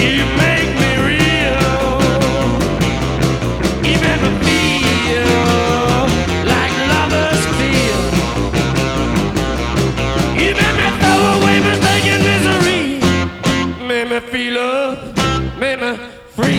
You make me real. You make me feel like lovers feel. You make me throw away mistake and misery. Make me feel love, make me free.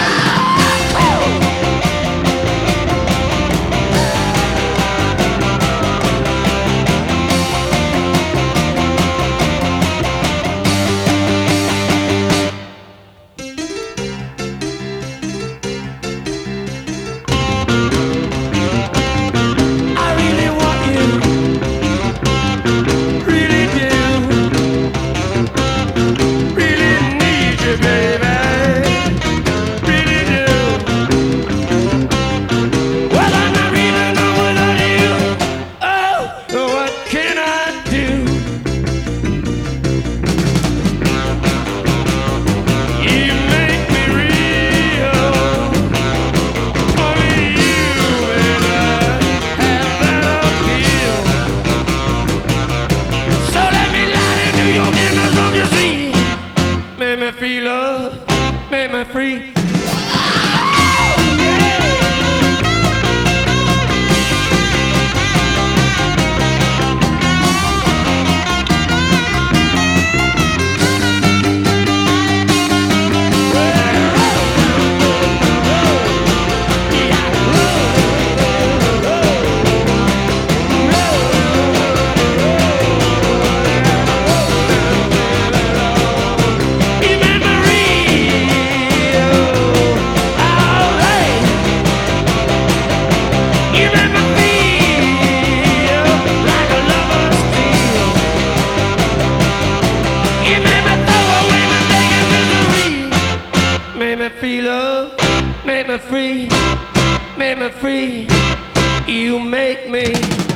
Make me feel love, make me free. Make me feel love, make me free, make me free. You make me